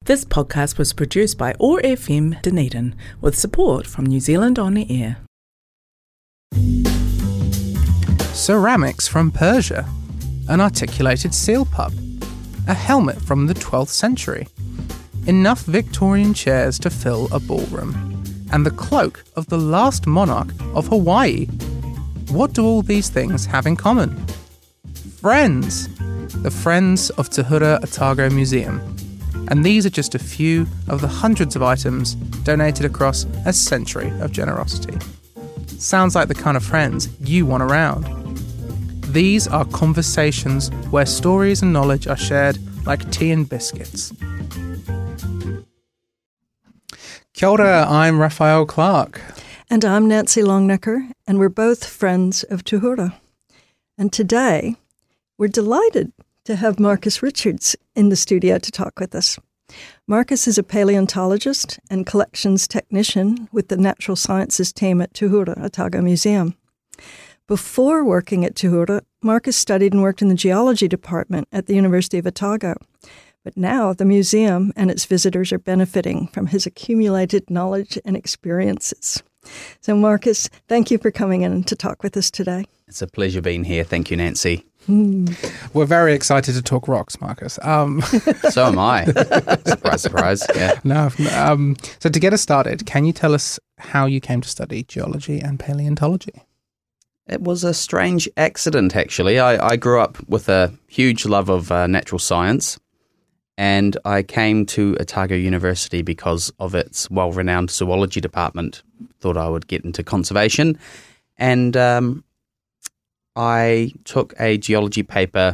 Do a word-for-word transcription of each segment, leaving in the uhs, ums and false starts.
This podcast was produced by O A R F M Dunedin with support from New Zealand On the Air. Ceramics from Persia, an articulated seal pub, a helmet from the twelfth century, enough Victorian chairs to fill a ballroom, and the cloak of the last monarch of Hawaii. What do all these things have in common? Friends! The Friends of Te Hura Otago Museum. And these are just a few of the hundreds of items donated across a century of generosity. Sounds like the kind of friends you want around. These are conversations where stories and knowledge are shared like tea and biscuits. Kia ora, I'm Raphael Clark. And I'm Nancy Longnecker, and we're both friends of Te Hura. And today, we're delighted to have Marcus Richards in the studio to talk with us. Marcus is a paleontologist and collections technician with the Natural Sciences team at Te Hura Otago Museum. Before working at Te Hura, Marcus studied and worked in the geology department at the University of Otago. But now the museum and its visitors are benefiting from his accumulated knowledge and experiences. So Marcus, thank you for coming in to talk with us today. It's a pleasure being here. Thank you, Nancy. Mm. We're very excited to talk rocks, Marcus. Um, so am I. Surprise, surprise. Yeah. No. Um, so to get us started, can you tell us how you came to study geology and paleontology? It was a strange accident, actually. I, I grew up with a huge love of uh, natural science, and I came to Otago University because of its well-renowned zoology department. Thought I would get into conservation, and um, I took a geology paper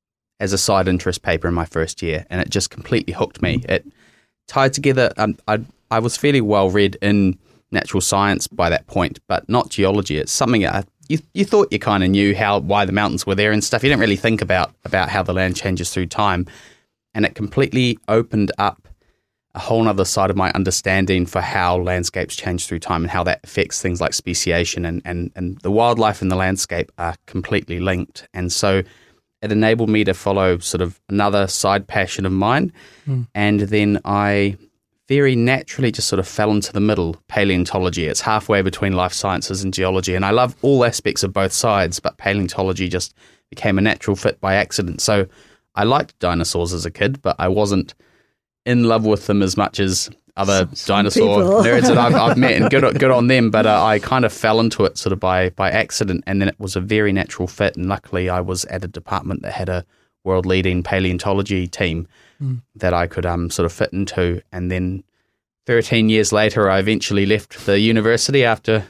as a side interest paper in my first year, and it just completely hooked me. It tied together, um, I, I was fairly well read in natural science by that point, but not geology. It's something I, you you thought you kind of knew how why the mountains were there and stuff. You didn't really think about, about how the land changes through time, and it completely opened up a whole other side of my understanding for how landscapes change through time and how that affects things like speciation, and, and, and the wildlife and the landscape are completely linked. And so it enabled me to follow sort of another side passion of mine. Mm. And then I very naturally just sort of fell into the middle, paleontology. It's halfway between life sciences and geology. And I love all aspects of both sides, but paleontology just became a natural fit by accident. So I liked dinosaurs as a kid, but I wasn't in love with them as much as other Some dinosaur people. nerds that I've, I've met, and good, good on them. But uh, I kind of fell into it sort of by, by accident, and then it was a very natural fit. And luckily, I was at a department that had a world-leading paleontology team mm. that I could um sort of fit into. And then thirteen years later, I eventually left the university after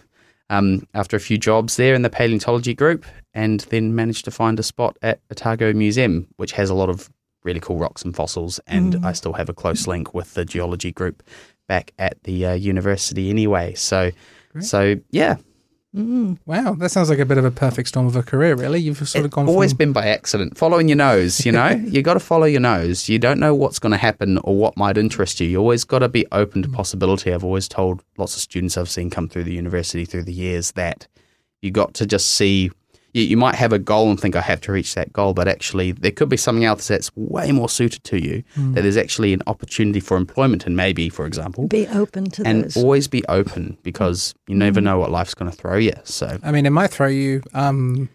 um after a few jobs there in the paleontology group, and then managed to find a spot at Otago Museum, which has a lot of really cool rocks and fossils, and mm. I still have a close link with the geology group back at the uh, university anyway. So, Great. so yeah. Mm. Wow, that sounds like a bit of a perfect storm of a career, really. You've sort of gone always from... been by accident, following your nose, you know? You got to follow your nose. You don't know what's going to happen or what might interest you. You always got to be open to possibility. I've always told lots of students I've seen come through the university through the years that you got to just see... You, you might have a goal and think, I have to reach that goal, but actually there could be something else that's way more suited to you, mm. that there's actually an opportunity for employment in, maybe, for example. Be open to and those. And always be open, because you never mm. know what life's going to throw you. So, I mean, it might throw you um,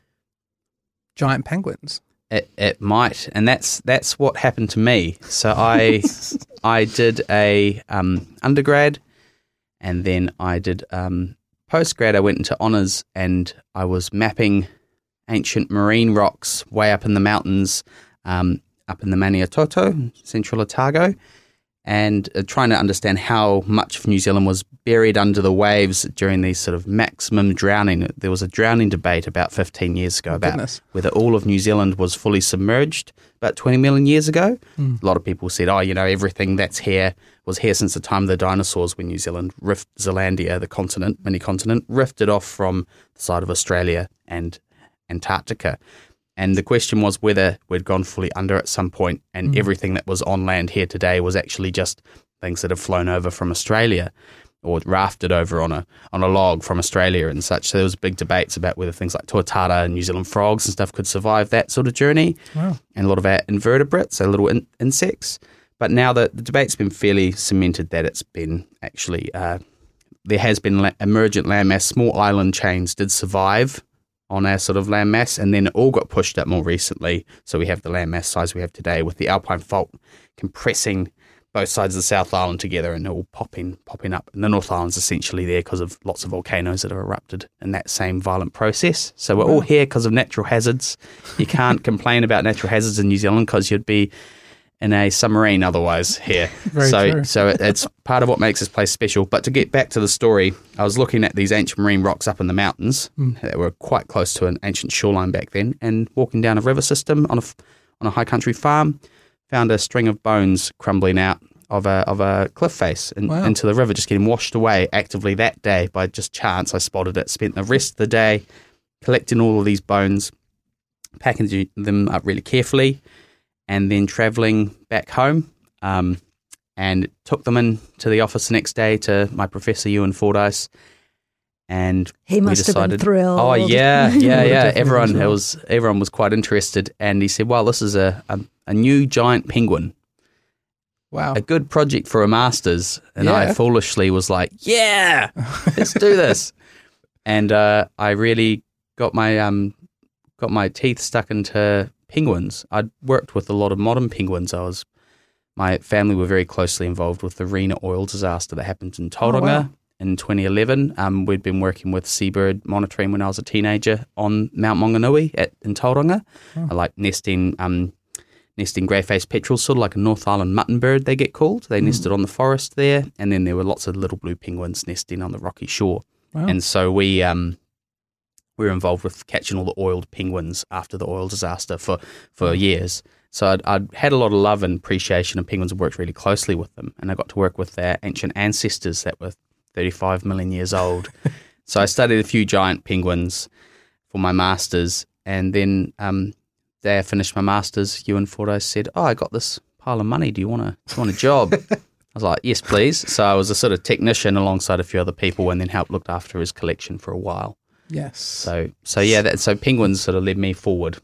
giant penguins. It it might, and that's that's what happened to me. So I I did a um, undergrad, and then I did um, postgrad. I went into honours, and I was mapping ancient marine rocks way up in the mountains, um, up in the Maniatoto, central Otago, and uh, trying to understand how much of New Zealand was buried under the waves during these sort of maximum drowning. There was a drowning debate about fifteen years ago oh, about goodness. whether all of New Zealand was fully submerged about twenty million years ago. Mm. A lot of people said, oh, you know, everything that's here was here since the time of the dinosaurs, when New Zealand, rift, Zealandia, the continent, mini-continent, rifted off from the side of Australia and Antarctica. And the question was whether we'd gone fully under at some point, and mm. everything that was on land here today was actually just things that have flown over from Australia or rafted over on a on a log from Australia and such. So there was big debates about whether things like tuatara and New Zealand frogs and stuff could survive that sort of journey. Wow. And a lot of our invertebrates, our little in- insects. but now the, the debate's been fairly cemented that it's been actually, uh, there has been la- emergent landmass. Small island chains did survive on our sort of landmass, and then it all got pushed up more recently. So we have the landmass size we have today with the Alpine Fault compressing both sides of the South Island together and all popping popping up. And the North Island's essentially there because of lots of volcanoes that have erupted in that same violent process. So we're all here because of natural hazards. You can't complain about natural hazards in New Zealand because you'd be in a submarine otherwise here. Very so true. so it, it's part of what makes this place special. But to get back to the story, I was looking at these ancient marine rocks up in the mountains Mm. that were quite close to an ancient shoreline back then, and walking down a river system on a, f- on a high country farm, found a string of bones crumbling out of a of a cliff face in, Wow. into the river, just getting washed away actively that day by just chance. I spotted it, spent the rest of the day collecting all of these bones, packaging them up really carefully, and then travelling back home, um, and took them in to the office the next day to my professor, Ewan Fordyce, and He we must have been decided, thrilled. Oh yeah, yeah, Would yeah. definitely Everyone been it was everyone was quite interested, and he said, "Well, this is a a, a new giant penguin, Wow. a good project for a master's." And I Yeah. foolishly was like, "Yeah, let's do this." And uh, I really got my um got my teeth stuck into penguins. I'd worked with a lot of modern penguins. I was my family were very closely involved with the Rena oil disaster that happened in Tauranga. wow. In twenty eleven, um, we'd been working with seabird monitoring when I was a teenager on Mount Maunganui at in Tauranga. Oh. I like nesting, um, nesting grey-faced petrels, sort of like a North Island mutton bird. They get called. They nested on the forest there, and then there were lots of little blue penguins nesting on the rocky shore. Wow. And so we um, we were involved with catching all the oiled penguins after the oil disaster for for years. So I'd, I'd had a lot of love and appreciation of penguins and worked really closely with them, and I got to work with their ancient ancestors that were thirty-five million years old. So I studied a few giant penguins for my master's, and then um, day I finished my master's, Ewan Fordyce said, "Oh, I got this pile of money. Do you want a do you want a job?" I was like, "Yes, please." So I was a sort of technician alongside a few other people, and then helped look after his collection for a while. Yes. So so yeah, that, so penguins sort of led me forward.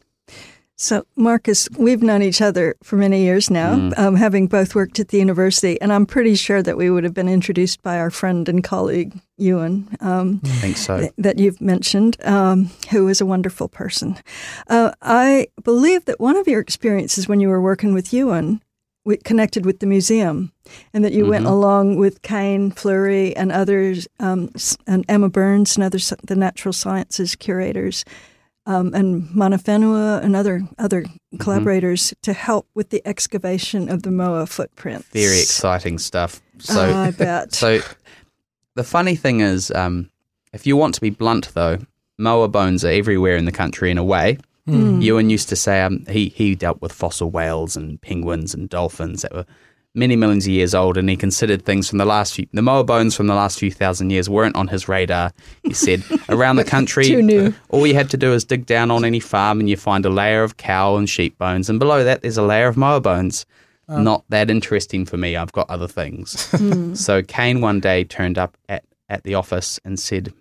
So, Marcus, we've known each other for many years now, Mm. um, having both worked at the university, and I'm pretty sure that we would have been introduced by our friend and colleague, Ewan, um, I think so. th- that you've mentioned, um, who is a wonderful person. Uh, I believe that one of your experiences when you were working with Ewan w- connected with the museum, and that you went Mhm. along with Kane Fleury and others, um, s- and Emma Burns and others, the natural sciences curators, Um, and Manawhenua and other other collaborators to help with the excavation of the Moa footprints. Very exciting stuff. So Oh, I bet. So the funny thing is, um, if you want to be blunt, though, moa bones are everywhere in the country in a way. Mm. Ewan used to say um, he, he dealt with fossil whales and penguins and dolphins that were many millions of years old, and he considered things from the last few, the moa bones from the last few thousand years weren't on his radar. He said, around the country, Too new. all you had to do is dig down on any farm and you find a layer of cow and sheep bones, and below that there's a layer of moa bones. Oh. Not that interesting for me. I've got other things. Mm. So Kane one day turned up at, at the office and said,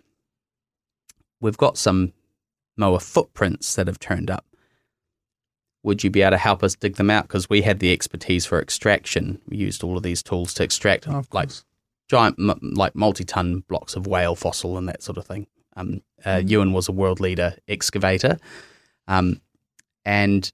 "We've got some moa footprints that have turned up. Would you be able to help us dig them out? Because we had the expertise for extraction. We used all of these tools to extract Oh, of like course. giant, m- like multi-ton blocks of whale fossil and that sort of thing." Um, uh, Mm. Ewan was a world leader excavator. Um, and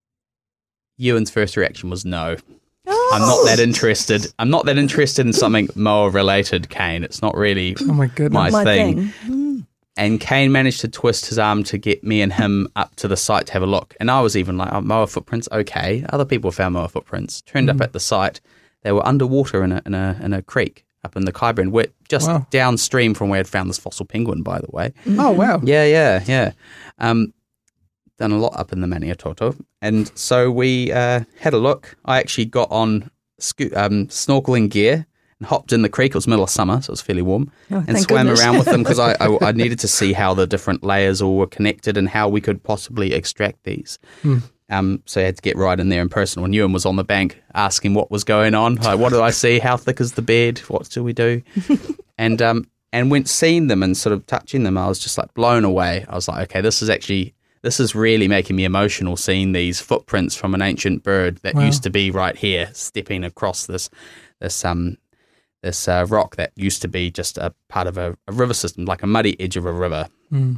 Ewan's first reaction was no. I'm not that interested. I'm not that interested in something moa related, Kane. It's not really Oh my goodness. my, My thing. thing. Mm. And Kane managed to twist his arm to get me and him up to the site to have a look. And I was even like, oh, moa footprints, okay. Other people found moa footprints. Turned Mm. up at the site. They were underwater in a in a in a creek up in the Kyburn, where just Wow. downstream from where I'd found this fossil penguin, by the way. Oh wow. Yeah, yeah, yeah. Um, done a lot up in the Maniatoto. And so we uh, had a look. I actually got on sco- um, snorkeling gear and hopped in the creek. It was middle of summer, so it was fairly warm. Oh, and thank swam goodness. around with them because I, I, I needed to see how the different layers all were connected and how we could possibly extract these. Hmm. Um, so I had to get right in there in person. When Ewan was on the bank asking what was going on, like, what do I see? How thick is the bed? What do we do? and um, and went seeing them and sort of touching them, I was just like blown away. I was like, okay, this is actually this is really making me emotional seeing these footprints from an ancient bird that Wow. used to be right here, stepping across this this um this uh, rock that used to be just a part of a, a river system, like a muddy edge of a river. Mm.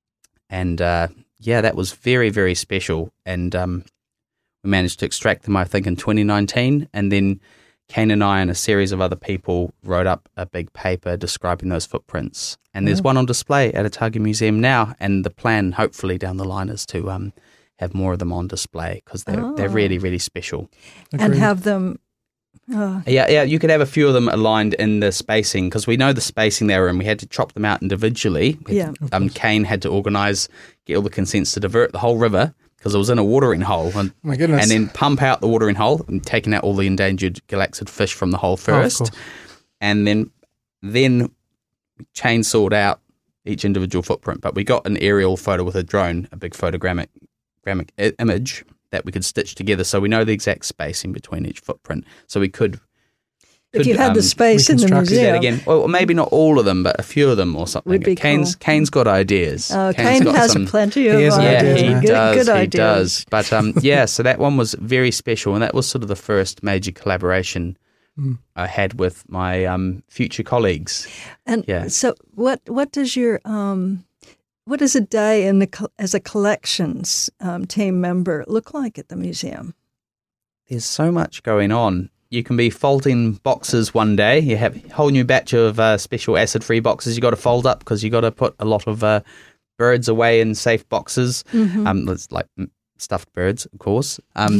And uh, yeah, that was very, very special. And um, we managed to extract them, I think, in twenty nineteen. And then Kane and I and a series of other people wrote up a big paper describing those footprints. And there's Oh. one on display at Otago Museum now. And the plan, hopefully, down the line is to um, have more of them on display because they're, Oh. they're really, really special. And Agreed. have them. Uh, Yeah, yeah, you could have a few of them aligned in the spacing because we know the spacing they were in. We had to chop them out individually. We had- Yeah. Um, Kane had to organise, get all the consents to divert the whole river because it was in a watering hole, and, My goodness. and then pump out the watering hole and taking out all the endangered galaxid fish from the hole Oh, of first, course. and then then chainsawed out each individual footprint. But we got an aerial photo with a drone, a big photogrammic gramic i- image that we could stitch together, so we know the exact spacing between each footprint. So we could. if could, you had the um, space in the reconstruct do that museum. again. Well, maybe not all of them, but a few of them or something. Would be Kane's cool. Kane's got ideas. Uh, Kane's Kane got has some- plenty of He has yeah, ideas. he man. good, does. good he ideas. does. But um, yeah, so that one was very special, and that was sort of the first major collaboration Mm. I had with my um, future colleagues. And Yeah. so, what what does your um, what does a day in the col- as a collections um, team member look like at the museum? There's so much going on. You can be folding boxes one day. You have a whole new batch of uh, special acid-free boxes you got to fold up because you got to put a lot of uh, birds away in safe boxes. Mm-hmm. Um, it's like mm, stuffed birds, of course. Um,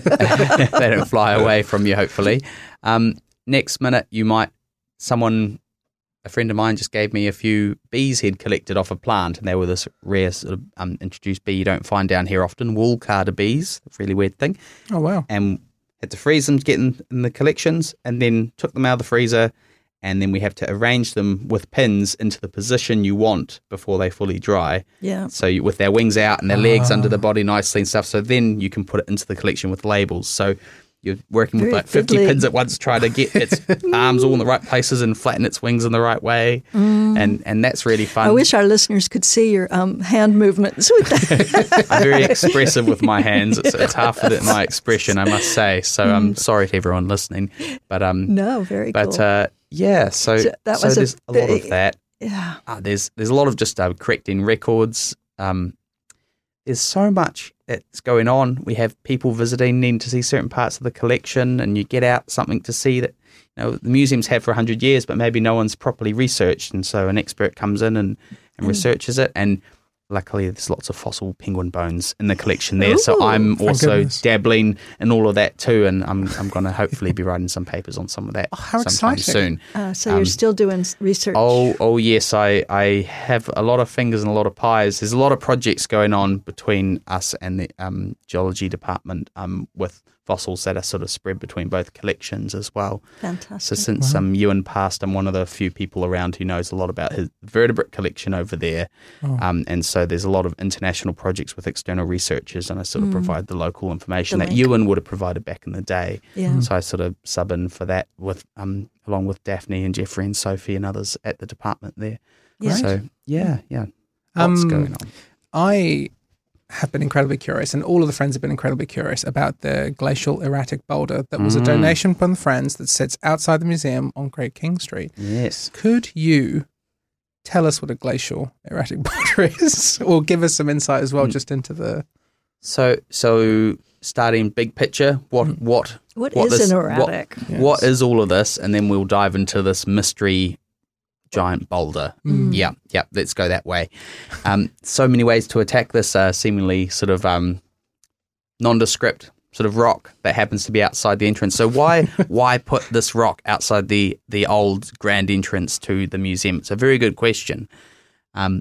they don't fly away from you, hopefully. Um, next minute, you might, someone, a friend of mine just gave me a few bees he'd collected off a plant, and they were this rare sort of um, introduced bee you don't find down here often, wool carder bees, a really weird thing. Oh, wow. And had to freeze them to get in, in the collections, and then took them out of the freezer, and then we have to arrange them with pins into the position you want before they fully dry. Yeah. So you, with their wings out and their legs Ah. under the body nicely and stuff. So then you can put it into the collection with labels. So you're working with Very like fifty fiddly. pins at once, trying to get its arms all in the right places and flatten its wings in the right way. And and that's really fun. I wish our listeners could see your um, hand movements with that. I'm very expressive with my hands. It's, it's half of it my expression, I must say. So I'm sorry to everyone listening. But um, no, very but cool. uh, yeah, so, So that so was a there's a, lot big- of that. yeah. Uh, there's there's a lot of just uh, correcting records. Um, there's so much that's going on. We have people visiting, needing to see certain parts of the collection, and you get out something to see that you know the museums have for a hundred years, but maybe no one's properly researched, and so an expert comes in and, and Mm. researches it. And luckily, there's lots of fossil penguin bones in the collection there, so Ooh. I'm Thank also goodness. dabbling in all of that too, and I'm I'm going to hopefully be writing some papers on some of that Oh, how sometime exciting. soon. Uh, so um, you're still doing s- research. Oh, oh yes, I, I have a lot of fingers and a lot of pies. There's a lot of projects going on between us and the um, geology department um, with fossils that are sort of spread between both collections as well. So Fantastic. since um, Ewan passed, I'm one of the few people around who knows a lot about his vertebrate collection over there. Oh. Um, and so there's a lot of international projects with external researchers, and I sort of provide the local information The that link. Ewan would have provided back in the day. yeah. So I sort of sub in for that with um along with Daphne and Jeffrey and Sophie and others at the department there. Yeah. So yeah, yeah, lots Um, going on. I have been incredibly curious, and all of the friends have been incredibly curious about the glacial erratic boulder that was a Mm. donation from the friends that sits outside the museum on Great King Street. Yes. Could you tell us what a glacial erratic boulder is, or give us some insight as well, Mm. just into the? So so starting big picture, what Mm. what What what is this- an what- erratic? what Yes. is all of this, and then we'll dive into this mystery giant boulder. Mm. Yeah, yeah, let's go that way. Um, so many ways to attack this uh, seemingly sort of um, nondescript sort of rock that happens to be outside the entrance. So why why put this rock outside the the old grand entrance to the museum? It's a very good question. Um,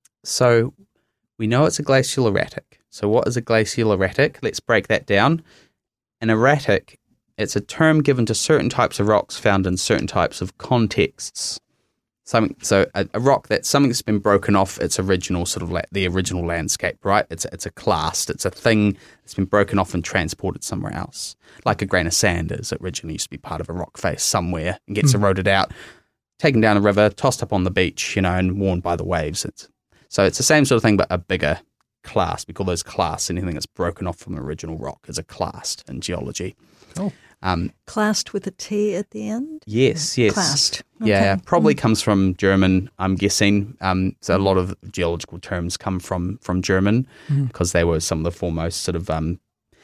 so we know it's a glacial erratic. So what is a glacial erratic? Let's break that down. An erratic, it's a term given to certain types of rocks found in certain types of contexts. Something, so a, a rock that's something that's been broken off its original sort of la- the original landscape, right? It's it's a clast, it's a thing that's been broken off and transported somewhere else, like a grain of sand is. It originally used to be part of a rock face somewhere and gets Mm. eroded out, taken down a river, tossed up on the beach, you know, and worn by the waves. It's so it's the same sort of thing, but a bigger clast. We call those clasts. Anything that's broken off from an original rock is a clast in geology. Cool. Um, Clast with a T at the end? yes, yes. Clast. Yeah, Okay. probably comes from German, I'm guessing. Um, so a lot of geological terms come from, from German because they were some of the foremost sort of um,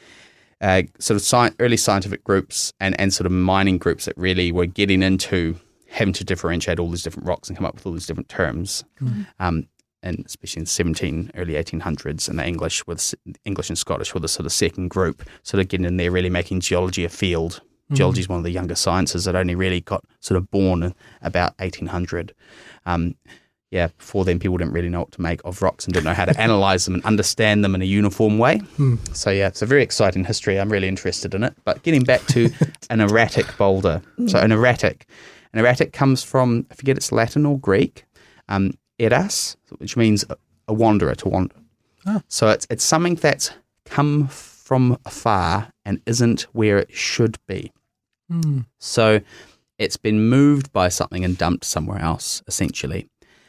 uh, sort of sci- early scientific groups and, and sort of mining groups that really were getting into having to differentiate all these different rocks and come up with all these different terms. Um, and especially in the seventeen, early eighteen hundreds, and the English with English and Scottish were the sort of second group, sort of getting in there, really making geology a field. Mm. Geology is one of the younger sciences that only really got sort of born in about eighteen hundred. Um, yeah, before then people didn't really know what to make of rocks and didn't know how to analyze them and understand them in a uniform way. Mm. So yeah, it's a very exciting history. I'm really interested in it. But getting back to an erratic boulder. So an erratic. An erratic comes from, I forget it's Latin or Greek, um, eras, which means a, a wanderer, to wander. Oh. So it's it's something that's come from afar and isn't where it should be. Mm. So it's been moved by something and dumped somewhere else, essentially.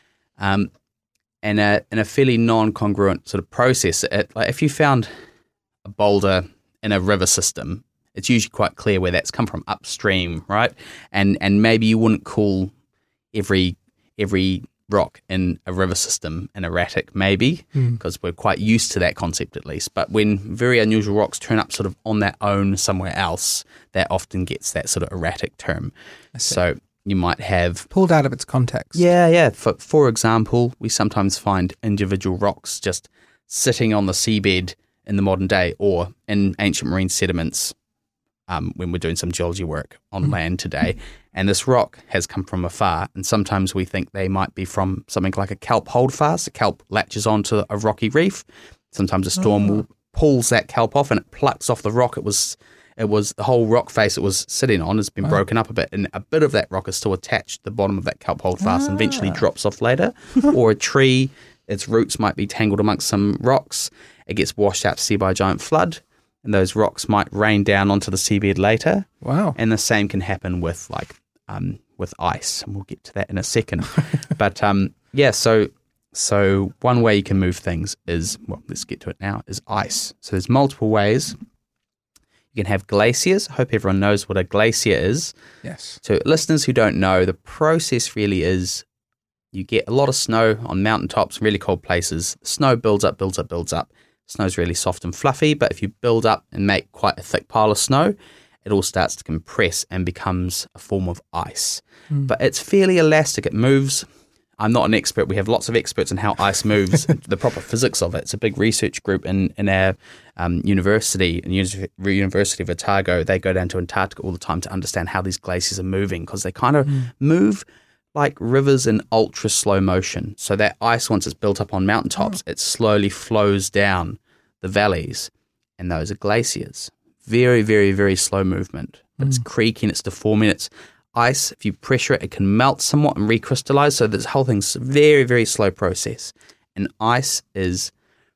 Um, and a, in a fairly non-congruent sort of process. It, like if you found a boulder in a river system, it's usually quite clear where that's come from upstream, right? And and maybe you wouldn't call every every rock in a river system an erratic, maybe, because mm. we're quite used to that concept at least. But when very unusual rocks turn up sort of on their own somewhere else, that often gets that sort of erratic term. So you might have... pulled out of its context. Yeah, yeah. For, for example, we sometimes find individual rocks just sitting on the seabed in the modern day or in ancient marine sediments um, when we're doing some geology work on mm. land today. And this rock has come from afar, and sometimes we think they might be from something like a kelp holdfast. The kelp latches onto a rocky reef. Sometimes a storm oh. will pulls that kelp off and it plucks off the rock. It was, it was the whole rock face it was sitting on has been oh. broken up a bit, and a bit of that rock is still attached to the bottom of that kelp holdfast ah. and eventually drops off later. Or a tree, its roots might be tangled amongst some rocks. It gets washed out to sea by a giant flood, and those rocks might rain down onto the seabed later. Wow! And the same can happen with like. Um, with ice, and we'll get to that in a second. But um, yeah, so so one way you can move things is, well, let's get to it now, is ice. So there's multiple ways. You can have glaciers. I hope everyone knows what a glacier is. Yes. So listeners who don't know, the process really is you get a lot of snow on mountaintops, really cold places. Snow builds up, builds up, builds up. Snow's really soft and fluffy, but if you build up and make quite a thick pile of snow, it all starts to compress and becomes a form of ice. Mm. But it's fairly elastic. It moves. I'm not an expert. We have lots of experts in how ice moves, the proper physics of it. It's a big research group in, in our um, university, in the University of Otago. They go down to Antarctica all the time to understand how these glaciers are moving, because they kind of mm. move like rivers in ultra slow motion. So that ice, once it's built up on mountaintops, oh. it slowly flows down the valleys, and those are glaciers. Very, very, very slow movement. But mm. it's creaking, it's deforming, it's ice. If you pressure it, it can melt somewhat and recrystallize. So this whole thing's a very, very slow process. And ice is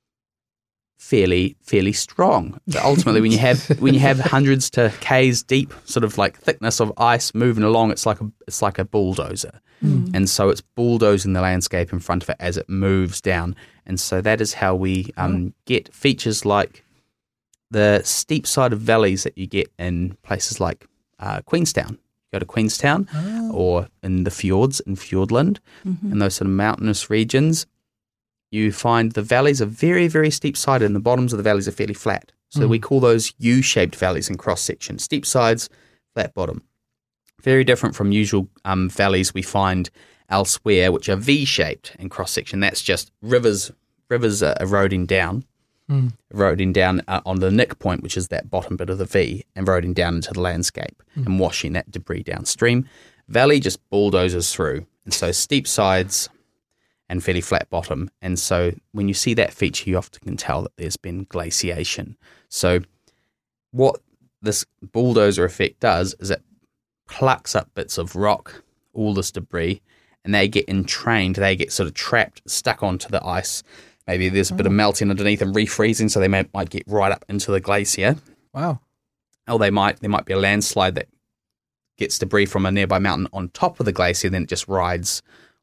fairly, fairly strong. But ultimately, when you have when you have hundreds to k's deep, sort of like thickness of ice moving along, it's like a it's like a bulldozer. Mm. And so it's bulldozing the landscape in front of it as it moves down. And so that is how we um, oh. get features like the steep side of valleys that you get in places like uh, Queenstown. You go to Queenstown oh. or in the fjords in Fiordland, mm-hmm. in those sort of mountainous regions, you find the valleys are very, very steep-sided and the bottoms of the valleys are fairly flat. So mm. we call those U-shaped valleys in cross-section. Steep sides, flat bottom. Very different from usual um, valleys we find elsewhere, which are V-shaped in cross-section. That's just rivers, rivers are eroding down. Mm. eroding down uh, on the nick point, which is that bottom bit of the V, and eroding down into the landscape mm. and washing that debris downstream. Valley just bulldozes through, and so steep sides and fairly flat bottom. And so when you see that feature, you often can tell that there's been glaciation. So what this bulldozer effect does is it plucks up bits of rock, all this debris, and they get entrained, they get sort of trapped, stuck onto the ice. Maybe there's a bit of melting underneath and refreezing, so they may, might get right up into the glacier. Wow. Or they might there might be a landslide that gets debris from a nearby mountain on top of the glacier, then it just rides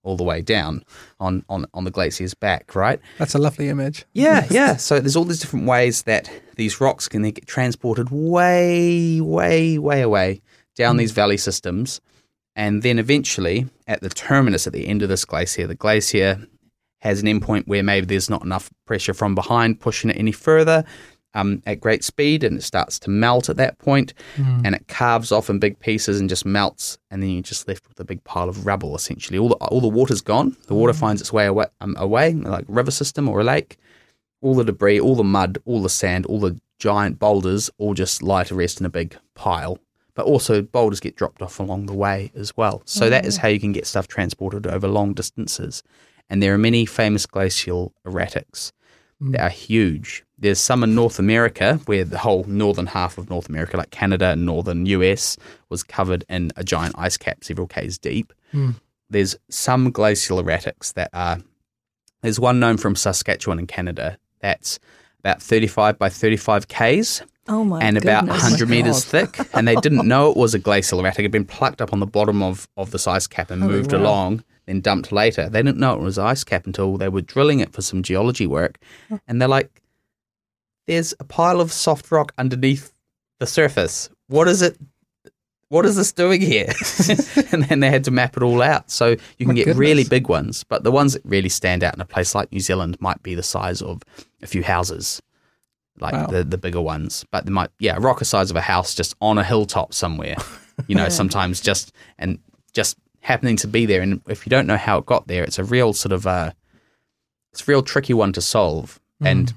all the way down on, on, on the glacier's back, right? That's a lovely image. Yeah, yeah. So there's all these different ways that these rocks can then get transported way, way, way away down mm. these valley systems. And then eventually, at the terminus, at the end of this glacier, the glacier has an endpoint where maybe there's not enough pressure from behind pushing it any further um, at great speed, and it starts to melt at that point, mm. and it carves off in big pieces and just melts, and then you're just left with a big pile of rubble, essentially. All the, all the water's gone. The water mm. finds its way away, um, away, like a river system or a lake. All the debris, all the mud, all the sand, all the giant boulders all just lie to rest in a big pile. But also boulders get dropped off along the way as well. So oh. that is how you can get stuff transported over long distances. And there are many famous glacial erratics mm. that are huge. There's some in North America where the whole northern half of North America, like Canada and northern U S, was covered in a giant ice cap several k's deep. Mm. There's some glacial erratics that are, there's one known from Saskatchewan in Canada that's about thirty-five by thirty-five k's. Oh my and about goodness. one hundred Oh my metres thick, and they didn't know it was a glacial erratic. It had been plucked up on the bottom of, of this ice cap and Oh, moved wow. along, then dumped later. They didn't know it was ice cap until they were drilling it for some geology work, and they're like, there's a pile of soft rock underneath the surface. What is it? What is this doing here? And then they had to map it all out. So you can My get goodness. really big ones, but the ones that really stand out in a place like New Zealand might be the size of a few houses. Like Wow. the, the bigger ones, but they might, yeah, rock the size of a house just on a hilltop somewhere, you know, Yeah. sometimes just, and just happening to be there. And if you don't know how it got there, it's a real sort of, uh, it's a real tricky one to solve. Mm. And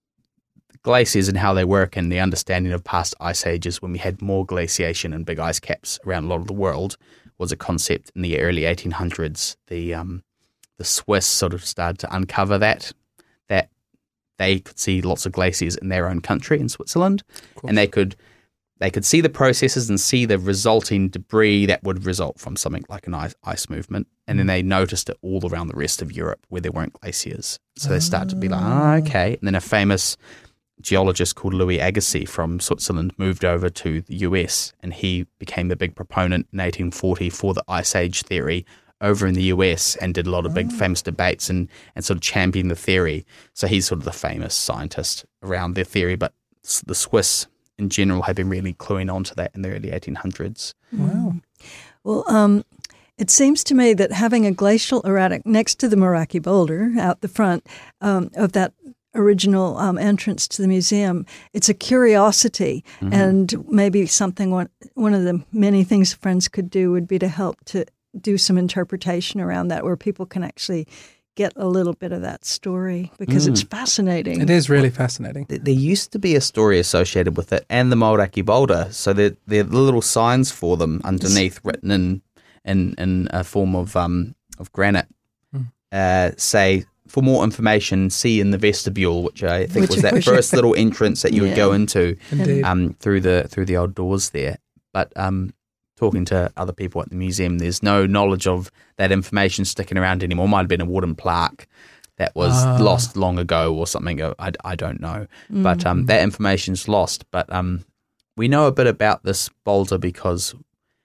glaciers and how they work and the understanding of past ice ages when we had more glaciation and big ice caps around a lot of the world was a concept in the early eighteen hundreds. The, um, the Swiss sort of started to uncover that, that, they could see lots of glaciers in their own country, in Switzerland, and they could they could see the processes and see the resulting debris that would result from something like an ice, ice movement. And then they noticed it all around the rest of Europe where there weren't glaciers. So they started to be like, oh, okay. And then a famous geologist called Louis Agassiz from Switzerland moved over to the U S, and he became a big proponent in eighteen forty for the Ice Age theory over in the U S, and did a lot of big famous debates and, and sort of championed the theory. So he's sort of the famous scientist around their theory, but the Swiss in general have been really cluing onto that in the early eighteen hundreds. Wow. Well, um, it seems to me that having a glacial erratic next to the Meraki boulder out the front um, of that original um, entrance to the museum, it's a curiosity, mm-hmm. and maybe something one, one of the many things friends could do would be to help to do some interpretation around that where people can actually get a little bit of that story, because mm. it's fascinating. It is really fascinating. There used to be a story associated with it and the Mauraki boulder, so there there are little signs for them underneath written in in, in a form of um of granite. Mm. Uh, say, for more information, see in the vestibule, which I think Which- was that which- first little entrance that you Yeah. would go into Indeed. um through the through the old doors there. But um. Talking to other people at the museum, there's no knowledge of that information sticking around anymore. Might have been a wooden plaque that was Ah. lost long ago or something. I, I don't know. Mm. But um, that information's lost. But um, we know a bit about this boulder because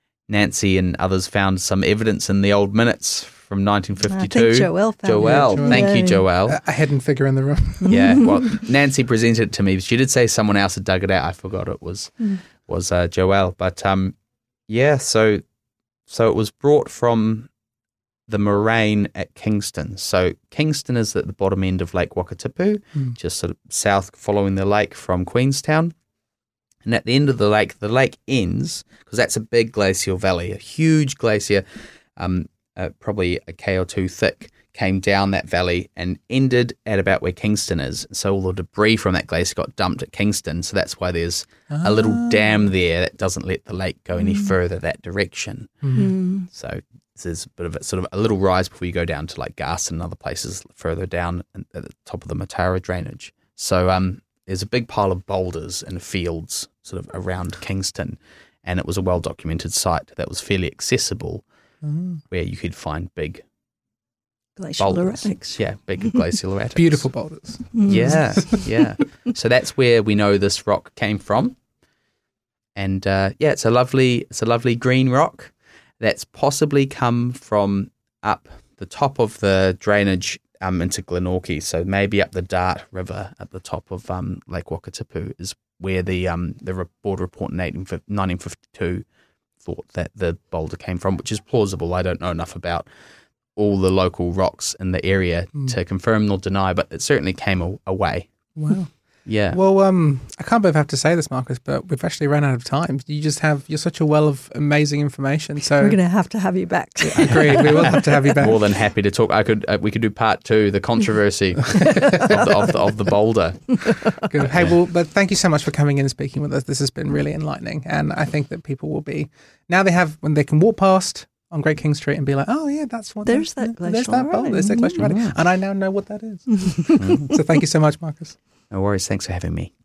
Nancy and others found some evidence in the old minutes from nineteen fifty-two. I think Joelle found Joelle. it. Thank you, Yeah. Joelle. A- a hidden figure in the room. Yeah, well, Nancy presented it to me. She did say someone else had dug it out. I forgot it was Mm. was uh, Joelle. But um, yeah, so so it was brought from the moraine at Kingston. So Kingston is at the bottom end of Lake Wakatipu, Mm. just sort of south following the lake from Queenstown. And at the end of the lake, the lake ends, because that's a big glacial valley, a huge glacier, um, uh, probably a K or two thick, came down that valley and ended at about where Kingston is. So all the debris from that glacier got dumped at Kingston. So that's why there's a little dam there that doesn't let the lake go any further that direction. Mm. So there's a bit of a sort of a little rise before you go down to like Garson and other places further down at the top of the Matara drainage. So um, there's a big pile of boulders and fields sort of around Kingston, and it was a well-documented site that was fairly accessible, Mm. where you could find big Glacial boulders. erratics. Yeah, big glacial erratics. Beautiful boulders. Mm. Yeah, yeah. So that's where we know this rock came from, and uh, yeah, it's a lovely, it's a lovely green rock that's possibly come from up the top of the drainage um, into Glenorchy, so maybe up the Dart River at the top of um, Lake Wakatipu is where the um, the re- board report in nineteen fifty-two thought that the boulder came from, which is plausible. I don't know enough about all the local rocks in the area mm. to confirm nor deny, but it certainly came a- away. Wow. Yeah. Well, um, I can't believe I have to say this, Marcus, but we've actually run out of time. You just have, you're such a well of amazing information. So we're going to have to have you back. Agreed. We will have to have you back. More than happy to talk. I could, uh, we could do part two, the controversy of, the, of, the, of the boulder. Good. Hey, well, but thank you so much for coming in and speaking with us. This has been really enlightening. And I think that people will be, now they have, when they can walk past on Great King Street and be like, oh yeah, that's what there's that glacial there's that boulder, there's that glacial riding, mm-hmm. and I now know what that is. Mm-hmm. So thank you so much, Marcus. No worries. Thanks for having me.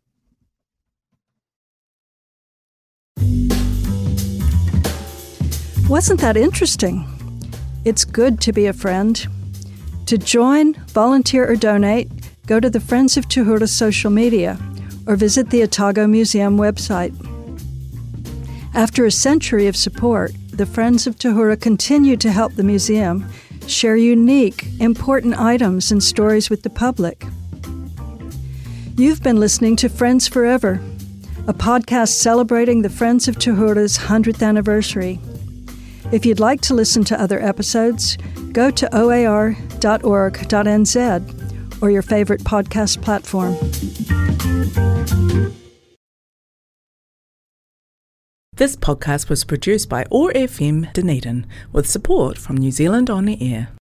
Wasn't that interesting? It's good to be a friend. To join, volunteer, or donate, go to the Friends of Tuhura social media or visit the Otago Museum website. After a century of support, the Friends of Tuhura continue to help the museum share unique, important items and stories with the public. You've been listening to Friends Forever, a podcast celebrating the Friends of Tuhura's one hundredth anniversary. If you'd like to listen to other episodes, go to o a r dot org dot n z or your favorite podcast platform. This podcast was produced by O A R F M Dunedin with support from New Zealand On the Air.